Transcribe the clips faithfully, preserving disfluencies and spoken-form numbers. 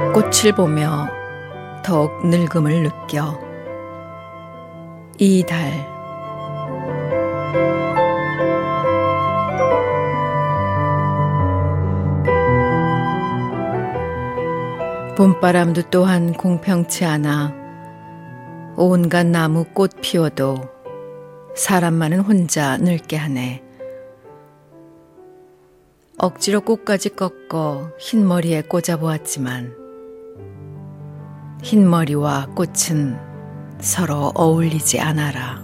꽃을 보며 더욱 늙음을 느껴. 이달. 봄바람도 또한 공평치 않아. 온갖 나무 꽃 피워도 사람만은 혼자 늙게 하네. 억지로 꽃까지 꺾어 흰머리에 꽂아보았지만 흰머리와 꽃은 서로 어울리지 않아라.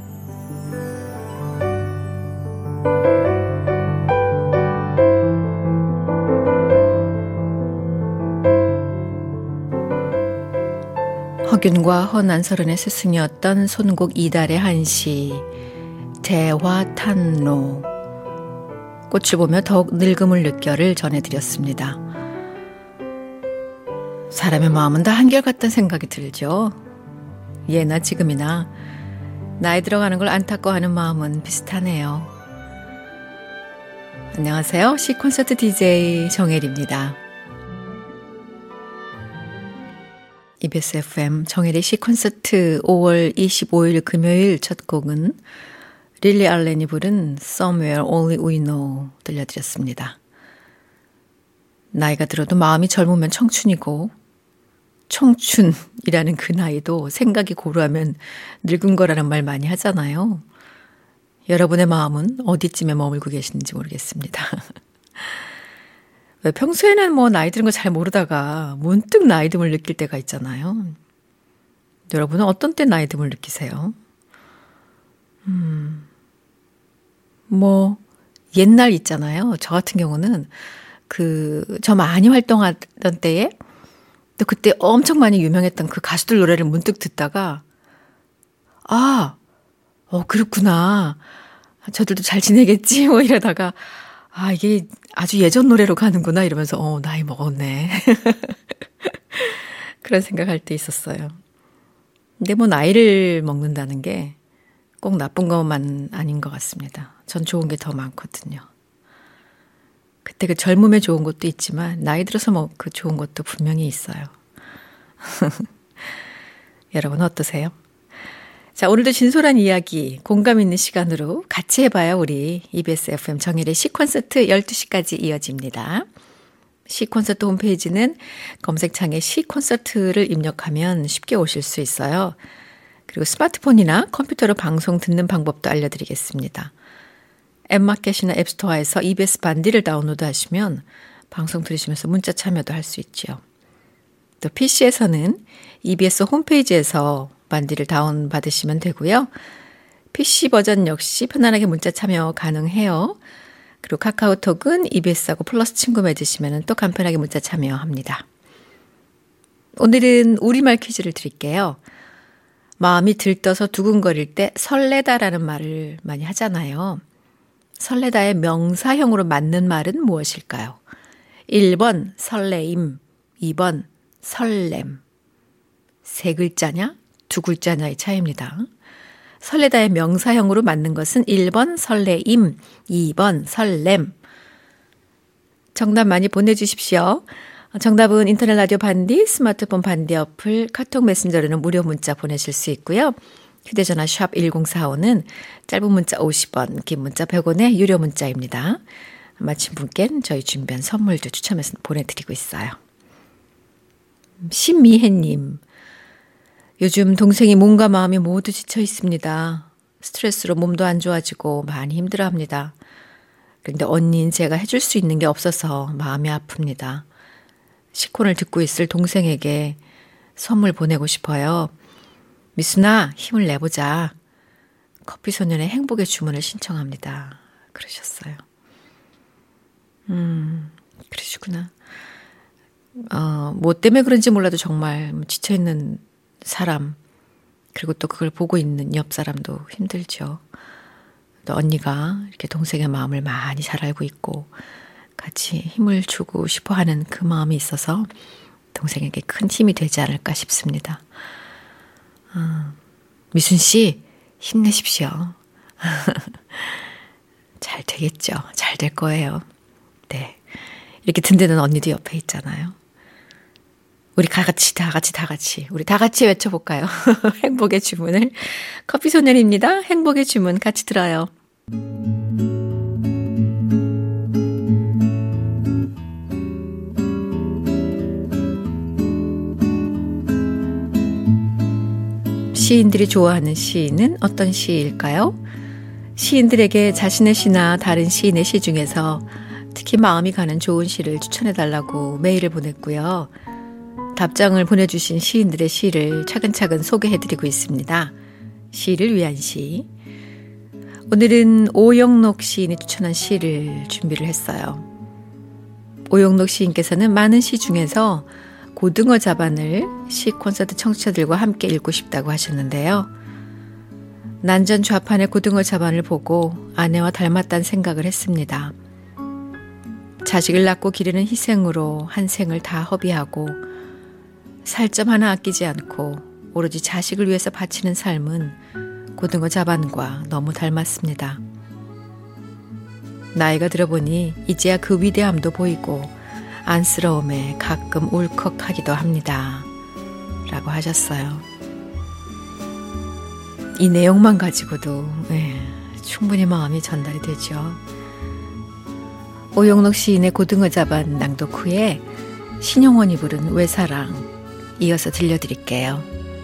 허균과 허난설은의 스승이었던 손곡 이달의 한시 대화탄로, 꽃을 보며 더욱 늙음을 느껴를 전해드렸습니다. 사람의 마음은 다 한결같다는 생각이 들죠. 예나 지금이나 나이 들어가는 걸 안타까워하는 마음은 비슷하네요. 안녕하세요. 시콘서트 디제이 정혜리입니다. 이비에스 에프엠 정혜리 시콘서트 오월 이십오일 금요일 첫 곡은 릴리 알렌이 부른 Somewhere Only We Know 들려드렸습니다. 나이가 들어도 마음이 젊으면 청춘이고 청춘이라는 그 나이도 생각이 고루하면 늙은 거라는 말 많이 하잖아요. 여러분의 마음은 어디쯤에 머물고 계시는지 모르겠습니다. 왜 평소에는 뭐 나이 드는 거 잘 모르다가 문득 나이 듦을 느낄 때가 있잖아요. 여러분은 어떤 때 나이 듦을 느끼세요? 음, 뭐 옛날 있잖아요. 저 같은 경우는 그 저 많이 활동하던 때에 또 그때 엄청 많이 유명했던 그 가수들 노래를 문득 듣다가 아, 어 그렇구나. 저들도 잘 지내겠지 뭐 이러다가 아 이게 아주 예전 노래로 가는구나 이러면서 어 나이 먹었네. 그런 생각할 때 있었어요. 근데 뭐 나이를 먹는다는 게 꼭 나쁜 것만 아닌 것 같습니다. 전 좋은 게 더 많거든요. 그때 그 젊음에 좋은 것도 있지만 나이 들어서 뭐 그 좋은 것도 분명히 있어요. 여러분 어떠세요? 자, 오늘도 진솔한 이야기, 공감 있는 시간으로 같이 해봐요. 우리 이비에스 에프엠 정혜리 시콘서트 열두 시까지 이어집니다. 시콘서트 홈페이지는 검색창에 시콘서트를 입력하면 쉽게 오실 수 있어요. 그리고 스마트폰이나 컴퓨터로 방송 듣는 방법도 알려드리겠습니다. 앱마켓이나 앱스토어에서 이비에스 반디를 다운로드 하시면 방송 들으시면서 문자 참여도 할 수 있죠. 또 피시에서는 이비에스 홈페이지에서 반디를 다운받으시면 되고요. 피시 버전 역시 편안하게 문자 참여 가능해요. 그리고 카카오톡은 이비에스하고 플러스 친구 맺으시면 또 간편하게 문자 참여합니다. 오늘은 우리말 퀴즈를 드릴게요. 마음이 들떠서 두근거릴 때 설레다라는 말을 많이 하잖아요. 설레다의 명사형으로 맞는 말은 무엇일까요? 일 번 설레임, 이 번 설렘. 세 글자냐, 두 글자냐의 차이입니다. 설레다의 명사형으로 맞는 것은 일 번 설레임, 이 번 설렘. 정답 많이 보내주십시오. 정답은 인터넷 라디오 반디, 스마트폰 반디 어플, 카톡 메신저로는 무료 문자 보내실 수 있고요. 휴대전화 샵 일공사오는 짧은 문자 오십 원, 긴 문자 백 원의 유료 문자입니다. 마친 분께는 저희 준비한 선물도 추첨해서 보내드리고 있어요. 신미혜님, 요즘 동생이 몸과 마음이 모두 지쳐 있습니다. 스트레스로 몸도 안 좋아지고 많이 힘들어합니다. 그런데 언니인 제가 해줄 수 있는 게 없어서 마음이 아픕니다. 시콘을 듣고 있을 동생에게 선물 보내고 싶어요. 미순아, 힘을 내보자. 커피소년의 행복의 주문을 신청합니다. 그러셨어요. 음, 그러시구나. 어, 뭐 때문에 그런지 몰라도 정말 지쳐있는 사람, 그리고 또 그걸 보고 있는 옆 사람도 힘들죠. 또 언니가 이렇게 동생의 마음을 많이 잘 알고 있고 같이 힘을 주고 싶어 하는 그 마음이 있어서 동생에게 큰 힘이 되지 않을까 싶습니다. 어, 미순 씨, 힘내십시오. 잘 되겠죠. 잘 될 거예요. 네. 이렇게 든든한 언니도 옆에 있잖아요. 우리 다 같이 다 같이 다 같이 우리 다 같이 외쳐볼까요? 행복의 주문을. 커피소년입니다. 행복의 주문 같이 들어요. 시인들이 좋아하는 시인은 어떤 시일까요? 시인들에게 자신의 시나 다른 시인의 시 중에서 특히 마음이 가는 좋은 시를 추천해달라고 메일을 보냈고요. 답장을 보내주신 시인들의 시를 차근차근 소개해드리고 있습니다. 시를 위한 시. 오늘은 오영록 시인이 추천한 시를 준비를 했어요. 오영록 시인께서는 많은 시 중에서 고등어 자반을 시 콘서트 청취자들과 함께 읽고 싶다고 하셨는데요. 난전 좌판의 고등어 자반을 보고 아내와 닮았다는 생각을 했습니다. 자식을 낳고 기르는 희생으로 한 생을 다 허비하고 살점 하나 아끼지 않고 오로지 자식을 위해서 바치는 삶은 고등어 자반과 너무 닮았습니다. 나이가 들어보니 이제야 그 위대함도 보이고 안쓰러움에 가끔 울컥하기도 합니다. 라고 하셨어요. 이 내용만 가지고도 네, 충분히 마음이 전달이 되죠. 오영록 시인의 고등어 자반 낭독 후에 신용원이 부른 외사랑 이어서 들려드릴게요.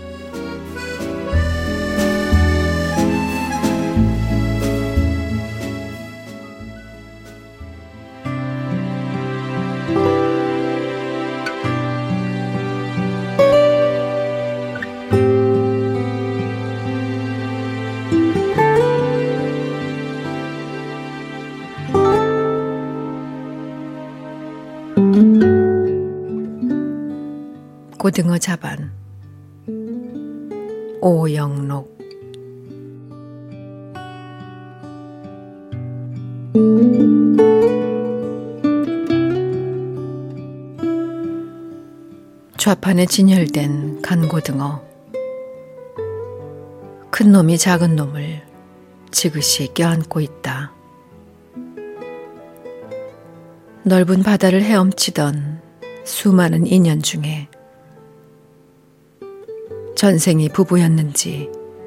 고등어 자반 오영록. 좌판에 진열된 간고등어. 큰 놈이 작은 놈을 지그시 껴안고 있다. 넓은 바다를 헤엄치던 수많은 인연 중에 전생이 부부였는지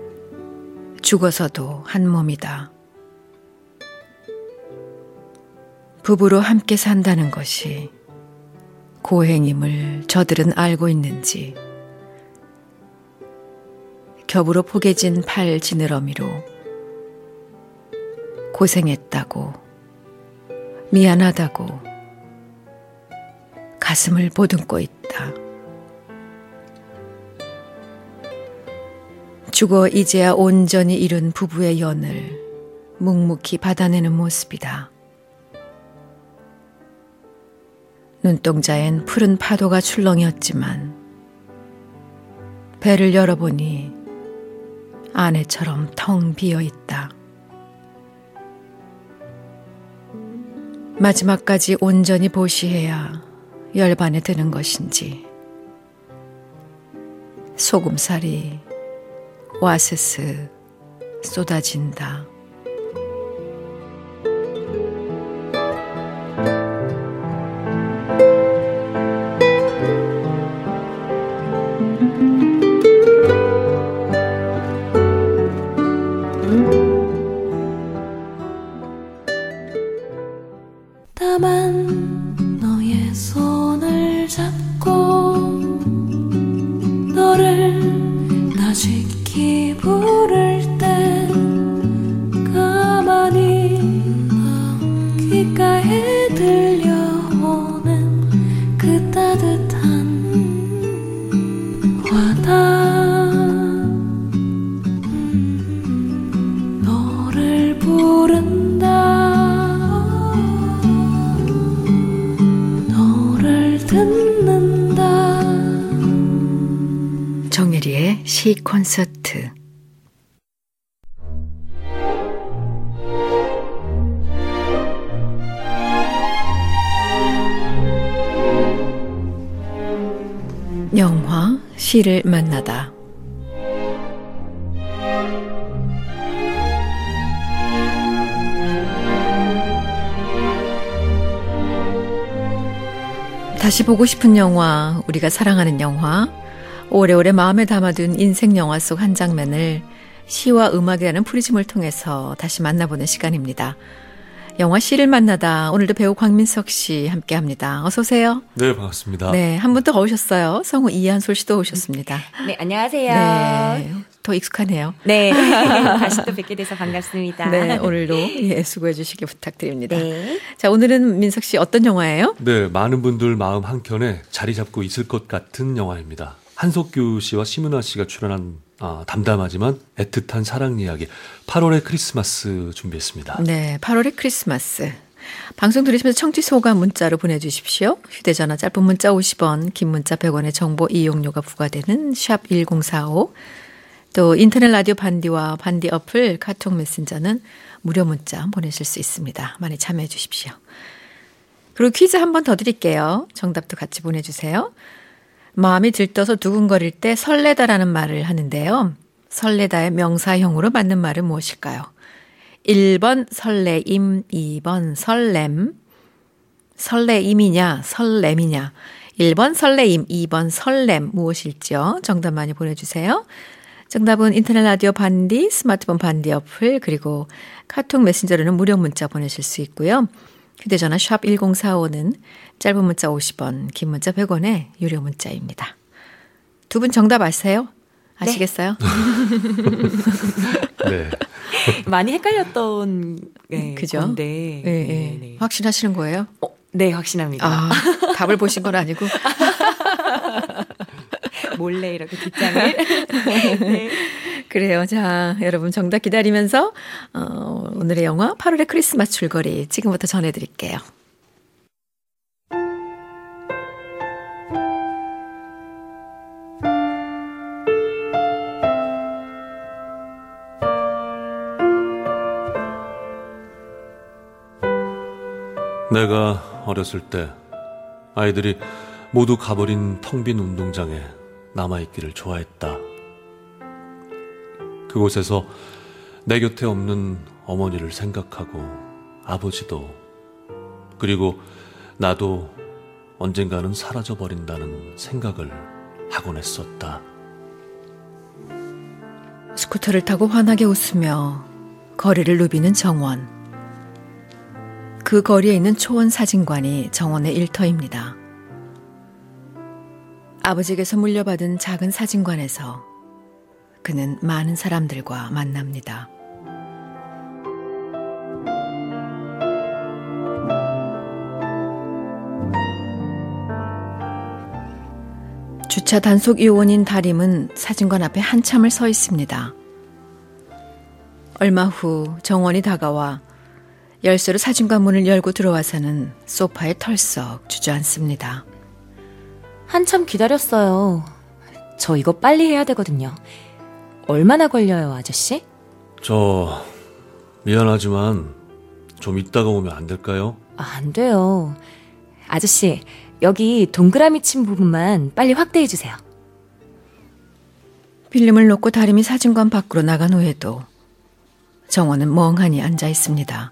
죽어서도 한 몸이다. 부부로 함께 산다는 것이 고행임을 저들은 알고 있는지 겹으로 포개진 팔 지느러미로 고생했다고, 미안하다고 가슴을 보듬고 있다. 죽어 이제야 온전히 이룬 부부의 연을 묵묵히 받아내는 모습이다. 눈동자엔 푸른 파도가 출렁이었지만 배를 열어보니 아내처럼 텅 비어있다. 마지막까지 온전히 보시해야 열반에 드는 것인지 소금살이 와스스 쏟아진다. 다만 너의 손을 잡고 너를 다시 부를 때 가만히 귓가에 들려오는 그 따뜻한 와닿음 음, 너를 부른다 너를 듣는다. 정혜리의 시 콘서트. 영화 시를 만나다. 다시 보고 싶은 영화, 우리가 사랑하는 영화, 오래오래 마음에 담아둔 인생 영화 속 한 장면을 시와 음악이라는 프리즘을 통해서 다시 만나보는 시간입니다. 영화 시를 만나다. 오늘도 배우 광민석 씨 함께합니다. 어서 오세요. 네, 반갑습니다. 네, 한 분 더 오셨어요. 성우 이한솔 씨도 오셨습니다. 네, 안녕하세요. 네, 더 익숙하네요. 네, 다시 또 뵙게 돼서 반갑습니다. 네, 오늘도 예, 수고해 주시기 부탁드립니다. 네. 자, 오늘은 민석 씨 어떤 영화예요? 네, 많은 분들 마음 한켠에 자리 잡고 있을 것 같은 영화입니다. 한석규 씨와 심은하 씨가 출연한 아, 담담하지만 애틋한 사랑 이야기 팔월의 크리스마스 준비했습니다. 네, 팔월의 크리스마스. 방송 들으시면서 청취 소감 문자로 보내주십시오. 휴대전화 짧은 문자 오십 원, 긴 문자 백 원의 정보 이용료가 부과되는 샵 일공사오. 또 인터넷 라디오 반디와 반디 어플 카톡 메신저는 무료 문자 보내실 수 있습니다. 많이 참여해 주십시오. 그리고 퀴즈 한 번 더 드릴게요. 정답도 같이 보내주세요. 마음이 들떠서 두근거릴 때 설레다라는 말을 하는데요. 설레다의 명사형으로 맞는 말은 무엇일까요? 일 번 설레임, 이 번 설렘. 설레임이냐, 설렘이냐. 일 번 설레임, 이 번 설렘 무엇일지요? 정답 많이 보내주세요. 정답은 인터넷 라디오 반디, 스마트폰 반디 어플, 그리고 카톡 메신저로는 무료 문자 보내실 수 있고요. 휴대전화 샵 일공사오는 짧은 문자 오십 원, 긴 문자 백 원의 유료 문자입니다. 두 분 정답 아세요? 아시겠어요? 네. 네. 많이 헷갈렸던 네, 그죠? 건데. 네, 네, 네. 네. 확신하시는 거예요? 어, 네, 확신합니다. 아, 답을 보신 건 아니고. 몰래 이렇게 뒷장을. 네. 그래요. 자, 여러분 정답 기다리면서 어, 오늘의 영화 팔월의 크리스마스 줄거리 지금부터 전해드릴게요. 내가 어렸을 때 아이들이 모두 가버린 텅 빈 운동장에 남아있기를 좋아했다. 그곳에서 내 곁에 없는 어머니를 생각하고 아버지도 그리고 나도 언젠가는 사라져버린다는 생각을 하곤 했었다. 스쿠터를 타고 환하게 웃으며 거리를 누비는 정원. 그 거리에 있는 초원 사진관이 정원의 일터입니다. 아버지에게서 물려받은 작은 사진관에서 그는 많은 사람들과 만납니다. 주차 단속 요원인 다림은 사진관 앞에 한참을 서 있습니다. 얼마 후 정원이 다가와 열쇠로 사진관 문을 열고 들어와서는 소파에 털썩 주저앉습니다. 한참 기다렸어요. 저 이거 빨리 해야 되거든요. 얼마나 걸려요, 아저씨? 저 미안하지만 좀 이따가 오면 안 될까요? 아, 안 돼요. 아저씨, 여기 동그라미 친 부분만 빨리 확대해 주세요. 필름을 놓고 다림이 사진관 밖으로 나간 후에도 정원은 멍하니 앉아 있습니다.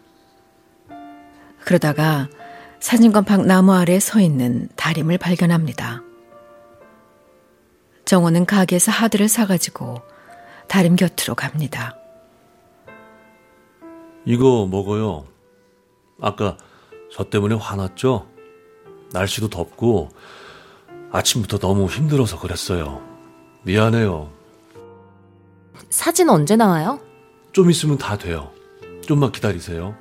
그러다가 사진관 밖 나무 아래에 서 있는 다림을 발견합니다. 정원은 가게에서 하드를 사가지고 다림 곁으로 갑니다. 이거 먹어요. 아까 저 때문에 화났죠? 날씨도 덥고 아침부터 너무 힘들어서 그랬어요. 미안해요. 사진 언제 나와요? 좀 있으면 다 돼요. 좀만 기다리세요.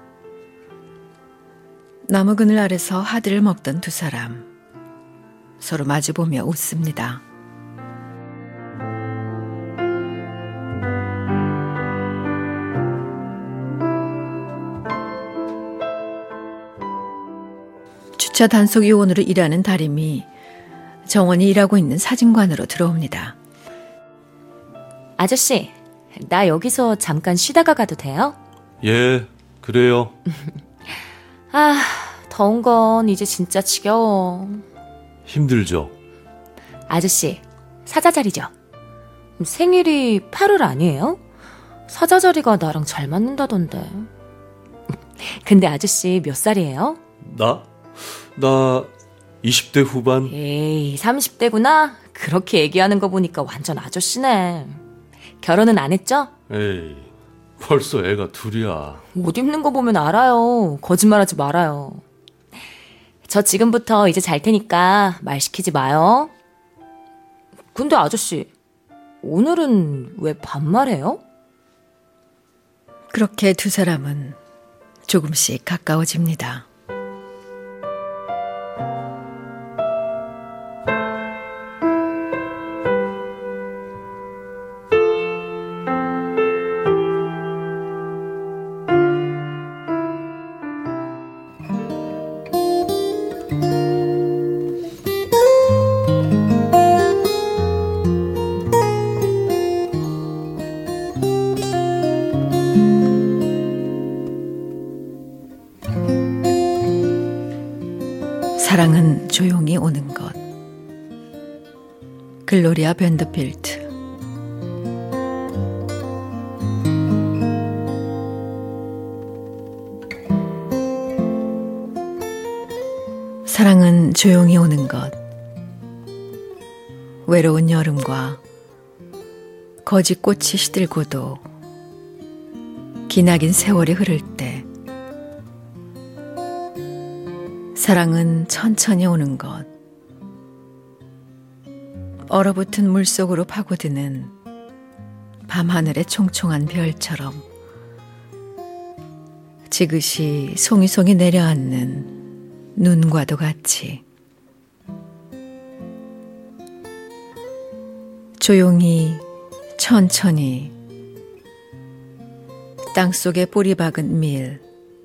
나무 그늘 아래서 하드를 먹던 두 사람. 서로 마주보며 웃습니다. 주차 단속 요원으로 일하는 다림이 정원이 일하고 있는 사진관으로 들어옵니다. 아저씨, 나 여기서 잠깐 쉬다가 가도 돼요? 예, 그래요. 아, 더운 건 이제 진짜 지겨워. 힘들죠? 아저씨, 사자자리죠? 생일이 팔월 아니에요? 사자자리가 나랑 잘 맞는다던데. 근데 아저씨 몇 살이에요? 나? 나 이십 대 후반? 에이, 삼십 대구나? 그렇게 얘기하는 거 보니까 완전 아저씨네. 결혼은 안 했죠? 에이, 벌써 애가 둘이야. 옷 입는 거 보면 알아요. 거짓말하지 말아요. 저 지금부터 이제 잘 테니까 말 시키지 마요. 근데 아저씨, 오늘은 왜 반말해요? 그렇게 두 사람은 조금씩 가까워집니다. 사랑은 조용히 오는 것. 글로리아 밴더필트. 사랑은 조용히 오는 것. 외로운 여름과 거지 꽃이 시들고도 기나긴 세월이 흐를 때 사랑은 천천히 오는 것. 얼어붙은 물속으로 파고드는 밤하늘의 총총한 별처럼 지그시 송이송이 내려앉는 눈과도 같이 조용히 천천히 땅속에 뿌리 박은 밀.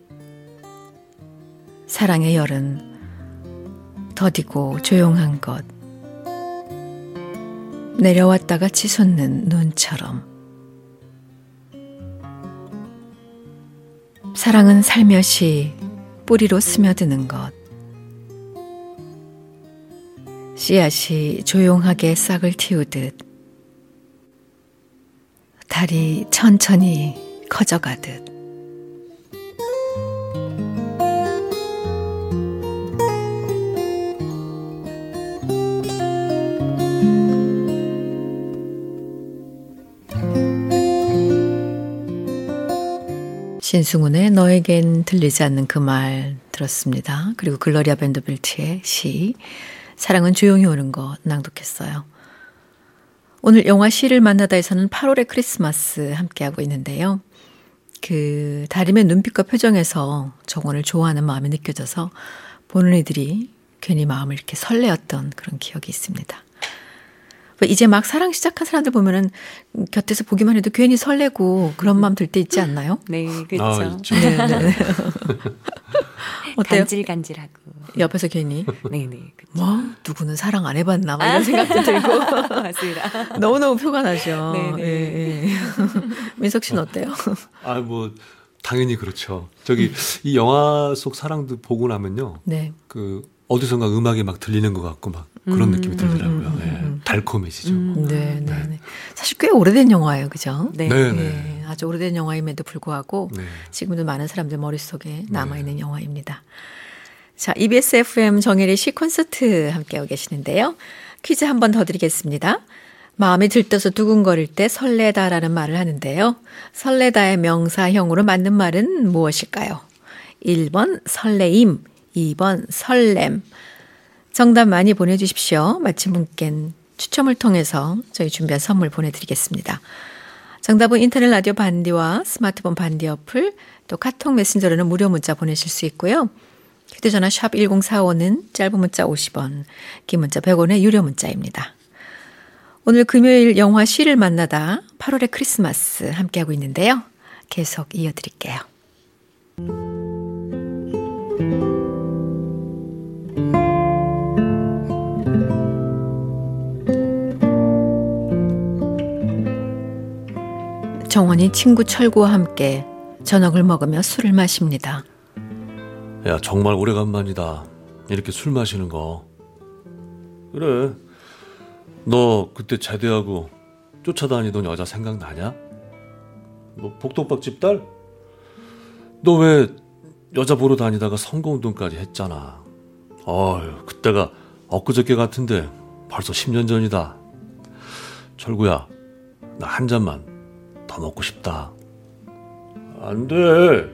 사랑의 열은 더디고 조용한 것. 내려왔다가 치솟는 눈처럼. 사랑은 살며시 뿌리로 스며드는 것. 씨앗이 조용하게 싹을 틔우듯 달이 천천히 커져가듯. 신승훈의 너에겐 들리지 않는 그 말 들었습니다. 그리고 글로리아 밴더빌트의 시 사랑은 조용히 오는 것 낭독했어요. 오늘 영화 시를 만나다에서는 팔월의 크리스마스 함께하고 있는데요. 그 다림의 눈빛과 표정에서 정원을 좋아하는 마음이 느껴져서 보는 이들이 괜히 마음을 이렇게 설레었던 그런 기억이 있습니다. 이제 막 사랑 시작한 사람들 보면은 곁에서 보기만 해도 괜히 설레고 그런 마음 들 때 있지 않나요? 네, 그렇죠. 아, 있죠. 네, 네. 어때요? 간질간질하고. 옆에서 괜히 네네. 뭐 누구는 사랑 안 해봤나 막 이런 생각도 들고 맞습니다. 너무너무 표가 나죠. 네네. 예, 예. 민석 씨는 어때요? 아, 뭐 당연히 그렇죠. 저기 이 영화 속 사랑도 보고 나면요. 네. 그 어디선가 음악이 막 들리는 것 같고 막 그런 음, 느낌이 들더라고요. 음, 음, 예, 음. 달콤해지죠. 음. 네, 네, 네. 사실 꽤 오래된 영화예요, 그죠? 네. 네, 네. 네, 아주 오래된 영화임에도 불구하고 네. 지금도 많은 사람들 머릿속에 남아있는 영화입니다. 자, 이비에스 에프엠 정혜리 시 콘서트 함께하고 계시는데요. 퀴즈 한 번 더 드리겠습니다. 마음이 들떠서 두근거릴 때 설레다라는 말을 하는데요. 설레다의 명사형으로 맞는 말은 무엇일까요? 일 번 설레임, 이 번 설렘. 정답 많이 보내주십시오. 맞힌 분께는 추첨을 통해서 저희 준비한 선물 보내드리겠습니다. 정답은 인터넷 라디오 반디와 스마트폰 반디 어플, 또 카톡 메신저로는 무료 문자 보내실 수 있고요. 휴대전화 샵 일공사오는 짧은 문자 오십 원, 긴 문자 백 원의 유료 문자입니다. 오늘 금요일 영화 시를 만나다 팔월의 크리스마스 함께하고 있는데요. 계속 이어드릴게요. 정원이 친구 철구와 함께 저녁을 먹으며 술을 마십니다. 야, 정말 오래간만이다. 이렇게 술 마시는 거. 그래. 너 그때 제대하고 쫓아다니던 여자 생각나냐? 뭐 복덕박집 딸? 너 왜 여자 보러 다니다가 선거운동까지 했잖아. 어휴, 그때가 엊그저께 같은데 벌써 십 년 전이다. 철구야, 나 한 잔만 더 먹고 싶다. 안 돼.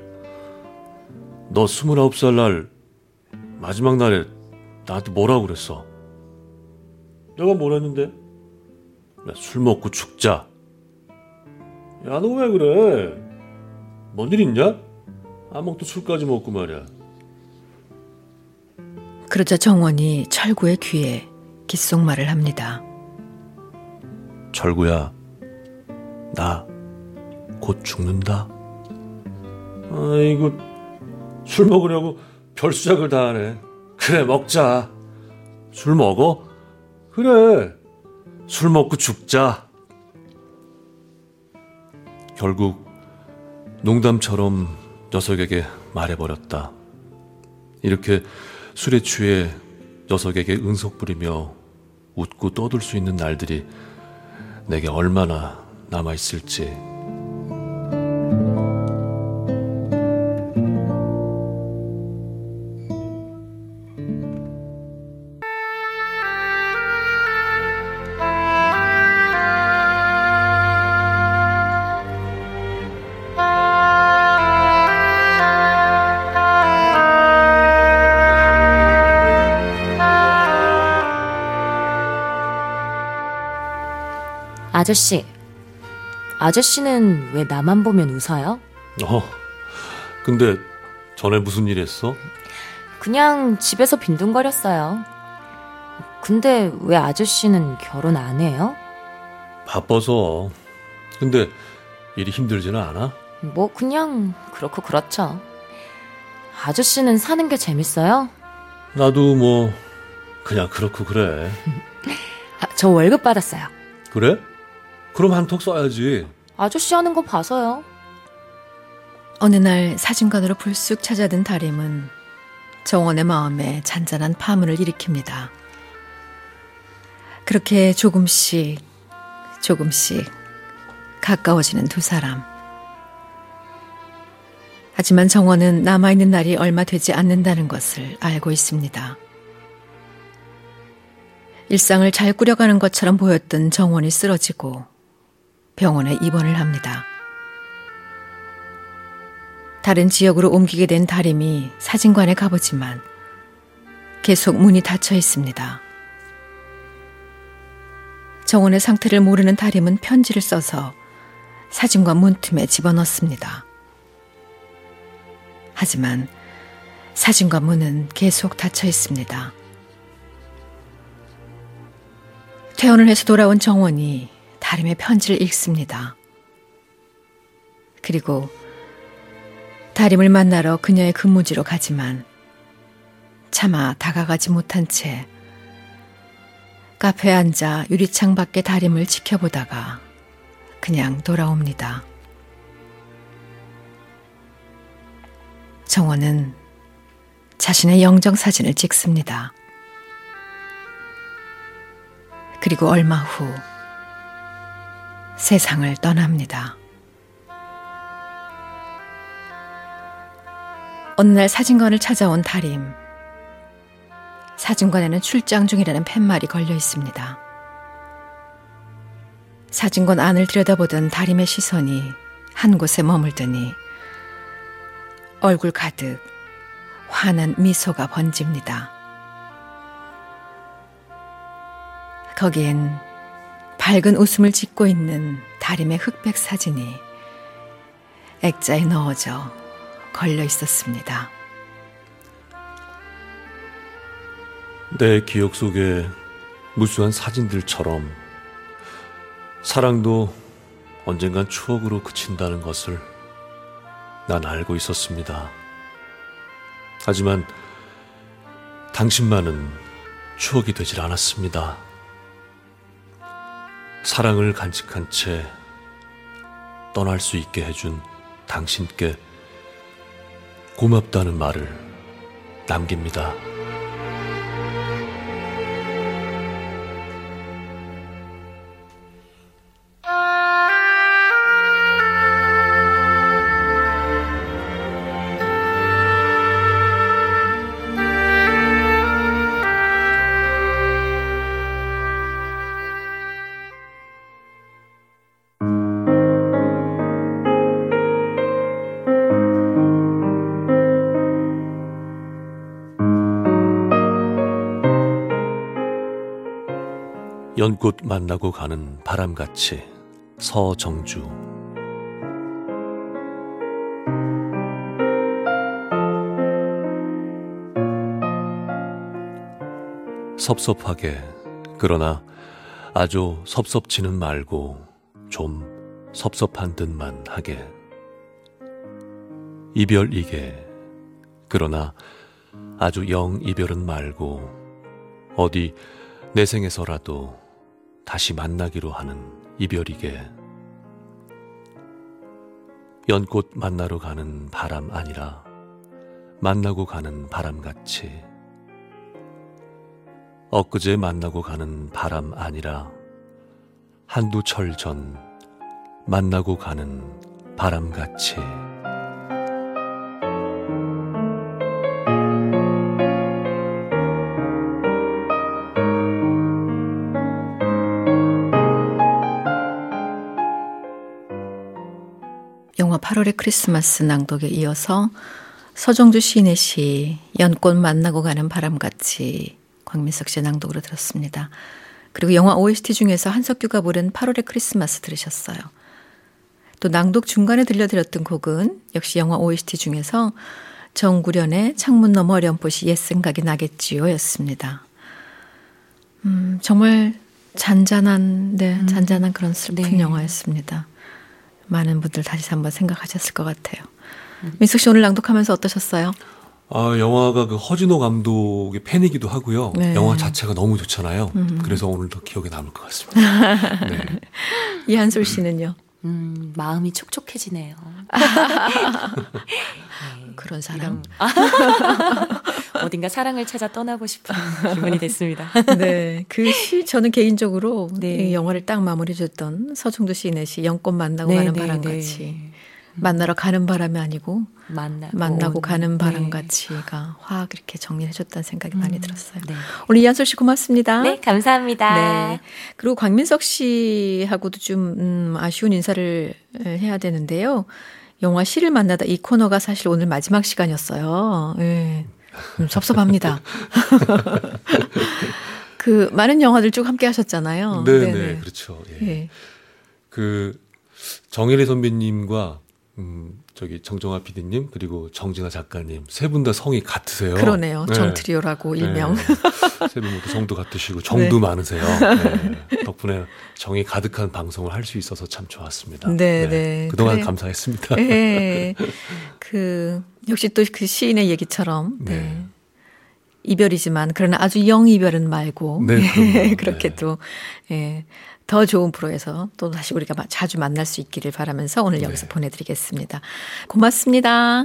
너 스물아홉 살 날 마지막 날에 나한테 뭐라고 그랬어? 내가 뭘 했는데? 야, 술 먹고 죽자. 야, 너 왜 그래? 뭔 일 있냐? 아무것도 술까지 먹고 말이야. 그러자 정원이 철구의 귀에 귓속말을 합니다. 철구야, 나 곧 죽는다. 아이고, 술 먹으려고 별수작을 다 하네. 그래, 먹자. 술 먹어? 그래, 술 먹고 죽자. 결국 농담처럼 녀석에게 말해버렸다. 이렇게 술에 취해 녀석에게 은속 부리며 웃고 떠들 수 있는 날들이 내게 얼마나 남아있을지. 아저씨, 아저씨는 왜 나만 보면 웃어요? 어, 근데 전에 무슨 일 했어? 그냥 집에서 빈둥거렸어요. 근데 왜 아저씨는 결혼 안 해요? 바빠서. 근데 일이 힘들지는 않아? 뭐 그냥 그렇고 그렇죠. 아저씨는 사는 게 재밌어요? 나도 뭐 그냥 그렇고 그래. 아, 저 월급 받았어요. 그래? 그럼 한턱 쏴야지. 아저씨 하는 거 봐서요. 어느 날 사진관으로 불쑥 찾아든 다림은 정원의 마음에 잔잔한 파문을 일으킵니다. 그렇게 조금씩 조금씩 가까워지는 두 사람. 하지만 정원은 남아있는 날이 얼마 되지 않는다는 것을 알고 있습니다. 일상을 잘 꾸려가는 것처럼 보였던 정원이 쓰러지고 병원에 입원을 합니다. 다른 지역으로 옮기게 된 다림이 사진관에 가보지만 계속 문이 닫혀 있습니다. 정원의 상태를 모르는 다림은 편지를 써서 사진관 문틈에 집어넣습니다. 하지만 사진관 문은 계속 닫혀 있습니다. 퇴원을 해서 돌아온 정원이 다림의 편지를 읽습니다. 그리고 다림을 만나러 그녀의 근무지로 가지만 차마 다가가지 못한 채 카페에 앉아 유리창 밖의 다림을 지켜보다가 그냥 돌아옵니다. 정원은 자신의 영정사진을 찍습니다. 그리고 얼마 후 세상을 떠납니다. 어느 날 사진관을 찾아온 다림. 사진관에는 출장 중이라는 팻말이 걸려 있습니다. 사진관 안을 들여다보던 다림의 시선이 한 곳에 머물더니 얼굴 가득 환한 미소가 번집니다. 거기엔 밝은 웃음을 짓고 있는 다림의 흑백 사진이 액자에 넣어져 걸려 있었습니다. 내 기억 속에 무수한 사진들처럼 사랑도 언젠간 추억으로 그친다는 것을 난 알고 있었습니다. 하지만 당신만은 추억이 되질 않았습니다. 사랑을 간직한 채 떠날 수 있게 해준 당신께 고맙다는 말을 남깁니다. 연꽃 만나고 가는 바람같이. 서정주. 섭섭하게, 그러나 아주 섭섭지는 말고 좀 섭섭한 듯만 하게. 이별이게, 그러나 아주 영 이별은 말고 어디 내 생에서라도 다시 만나기로 하는 이별이게. 연꽃 만나러 가는 바람 아니라 만나고 가는 바람같이. 엊그제 만나고 가는 바람 아니라 한두 철 전 만나고 가는 바람같이. 영화 팔월의 크리스마스 낭독에 이어서 서정주 시인의 시 연꽃 만나고 가는 바람같이 광민석 씨의 낭독으로 들었습니다. 그리고 영화 오에스티 중에서 한석규가 부른 팔월의 크리스마스 들으셨어요. 또 낭독 중간에 들려드렸던 곡은 역시 영화 오에스티 중에서 정구련의 창문 너머 어렴풋이 옛 생각이 나겠지요 였습니다. 음, 정말 잔잔한, 네, 음, 잔잔한 그런 슬픈 네. 영화였습니다. 많은 분들 다시 한번 생각하셨을 것 같아요. 음. 민숙 씨 오늘 낭독하면서 어떠셨어요? 아, 영화가 그 허진호 감독의 팬이기도 하고요. 네. 영화 자체가 너무 좋잖아요. 음. 그래서 오늘 더 기억에 남을 것 같습니다. 네. 이한솔 씨는요? 음, 마음이 촉촉해지네요. 네. 그런 사람. 어딘가 사랑을 찾아 떠나고 싶은 기분이 됐습니다. 네, 그 시 저는 개인적으로 네. 이 영화를 딱 마무리해줬던 서정주 시인의 시 연꽃 만나고 네, 가는 네, 바람같이. 네. 만나러 가는 바람이 아니고 만나고, 만나고 가는 네. 바람같이가 확 이렇게 정리해줬다는 생각이 음, 많이 들었어요. 네. 오늘 이한솔 씨 고맙습니다. 네, 감사합니다. 네. 그리고 광민석 씨하고도 좀 음, 아쉬운 인사를 해야 되는데요. 영화 시를 만나다 이 코너가 사실 오늘 마지막 시간이었어요. 네. 좀 섭섭합니다. 그 많은 영화들 쭉 함께 하셨잖아요. 네, 네네. 네, 그렇죠. 예. 네. 그 정혜리 선배님과 음, 저기 정정아 피디님 그리고 정진아 작가님 세 분 다 성이 같으세요. 그러네요. 네. 정트리오라고 일명. 네. 세 분 모두 성도 같으시고 정도 네. 많으세요. 네. 덕분에 정이 가득한 방송을 할 수 있어서 참 좋았습니다. 네, 네. 네. 그동안 그래. 감사했습니다. 네. 그 역시 또 그 시인의 얘기처럼 네. 네. 이별이지만 그러나 아주 영 이별은 말고 네, 그렇게 네. 또 예. 더 좋은 프로에서 또 다시 우리가 자주 만날 수 있기를 바라면서 오늘 여기서 네. 보내드리겠습니다. 고맙습니다.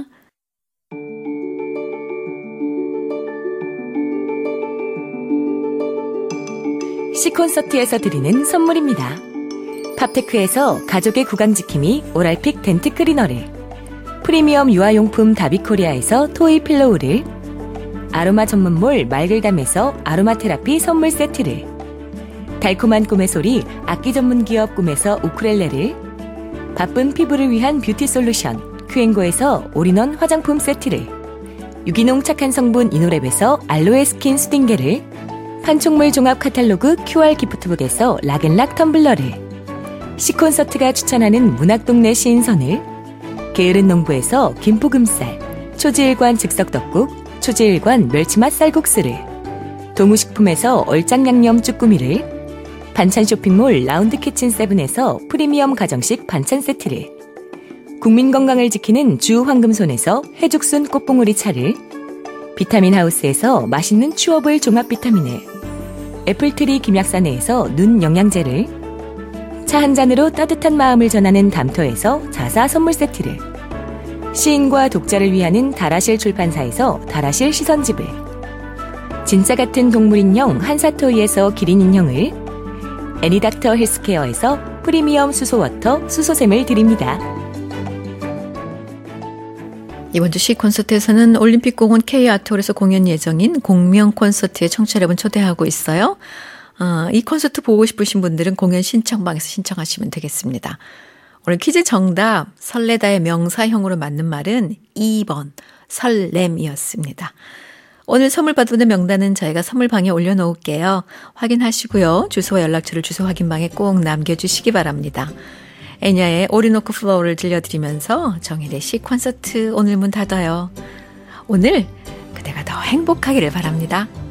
C콘서트에서 드리는 선물입니다. 팝테크에서 가족의 구강지킴이 오랄픽 덴트 클리너를, 프리미엄 유아용품 다비코리아에서 토이 필로우를, 아로마 전문몰 말글담에서 아로마 테라피 선물 세트를, 달콤한 꿈의 소리 악기 전문 기업 꿈에서 우쿨렐레를, 바쁜 피부를 위한 뷰티 솔루션 큐앤고에서 올인원 화장품 세트를, 유기농 착한 성분 이노랩에서 알로에 스킨 수딩게를, 판촉물 종합 카탈로그 큐알 기프트북에서 락앤락 텀블러를, C콘서트가 추천하는 문학동네 시인선을, 게으른 농부에서 김포금쌀, 초지일관 즉석떡국, 초지일관 멸치맛 쌀국수를, 동우식품에서 얼짱양념 쭈꾸미를, 반찬 쇼핑몰 라운드 키친 세븐에서 프리미엄 가정식 반찬 세트를, 국민 건강을 지키는 주 황금손에서 해죽순 꽃봉오리 차를, 비타민 하우스에서 맛있는 추어볼 종합 비타민을, 애플트리 김약사내에서 눈 영양제를, 차 한 잔으로 따뜻한 마음을 전하는 담터에서 자사 선물 세트를, 시인과 독자를 위하는 다라실 출판사에서 다라실 시선집을, 진짜 같은 동물 인형 한사토이에서 기린 인형을, 애니닥터 헬스케어에서 프리미엄 수소워터 수소샘을 드립니다. 이번 주 C콘서트에서는 올림픽공원 K아트홀에서 공연 예정인 공명 콘서트에 청취자 여러분 초대하고 있어요. 어, 이 콘서트 보고 싶으신 분들은 공연 신청방에서 신청하시면 되겠습니다. 오늘 퀴즈 정답 설레다의 명사형으로 맞는 말은 이 번 설렘이었습니다. 오늘 선물 받는 명단은 저희가 선물방에 올려놓을게요. 확인하시고요. 주소와 연락처를 주소 확인방에 꼭 남겨주시기 바랍니다. 애냐의 오리노크 플로우를 들려드리면서 정혜대 씨 콘서트 오늘 문 닫아요. 오늘 그대가 더 행복하기를 바랍니다.